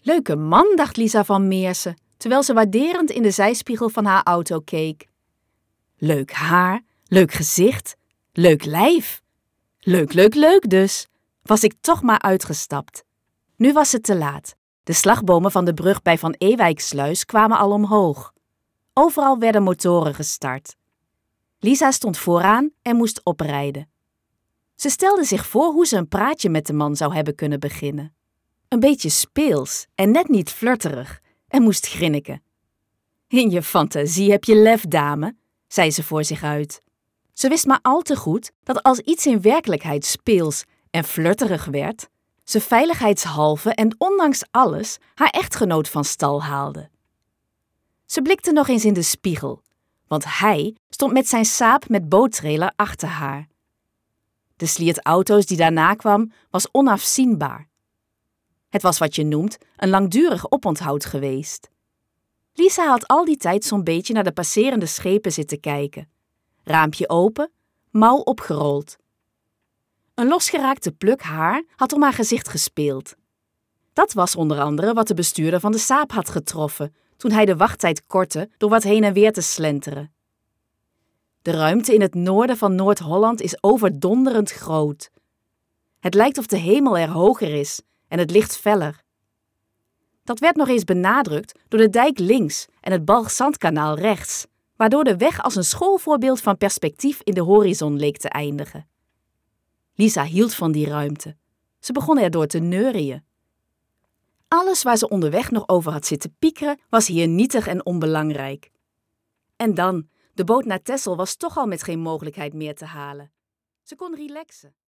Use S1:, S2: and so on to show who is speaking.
S1: Leuke man, dacht Lisa van Meersen, terwijl ze waarderend in de zijspiegel van haar auto keek. Leuk haar, leuk gezicht, leuk lijf. Leuk dus. Was ik toch maar uitgestapt. Nu was het te laat. De slagbomen van de brug bij Van Ewijksluis kwamen al omhoog. Overal werden motoren gestart. Lisa stond vooraan en moest oprijden. Ze stelde zich voor hoe ze een praatje met de man zou hebben kunnen beginnen. Een beetje speels en net niet flirterig en moest grinniken. In je fantasie heb je lef, dame, zei ze voor zich uit. Ze wist maar al te goed dat als iets in werkelijkheid speels en flirterig werd, ze veiligheidshalve en ondanks alles haar echtgenoot van stal haalde. Ze blikte nog eens in de spiegel, want hij stond met zijn Saab met boottrailer achter haar. De sliert auto's die daarna kwam was onafzienbaar. Het was wat je noemt een langdurig oponthoud geweest. Lisa had al die tijd zo'n beetje naar de passerende schepen zitten kijken. Raampje open, mouw opgerold. Een losgeraakte pluk haar had om haar gezicht gespeeld. Dat was onder andere wat de bestuurder van de Saab had getroffen toen hij de wachttijd kortte door wat heen en weer te slenteren. De ruimte in het noorden van Noord-Holland is overdonderend groot. Het lijkt of de hemel er hoger is en het licht feller. Dat werd nog eens benadrukt door de dijk links en het Balgzandkanaal rechts, waardoor de weg als een schoolvoorbeeld van perspectief in de horizon leek te eindigen. Lisa hield van die ruimte. Ze begon erdoor te neurieën. Alles waar ze onderweg nog over had zitten piekeren, was hier nietig en onbelangrijk. En dan, de boot naar Texel was toch al met geen mogelijkheid meer te halen. Ze kon relaxen.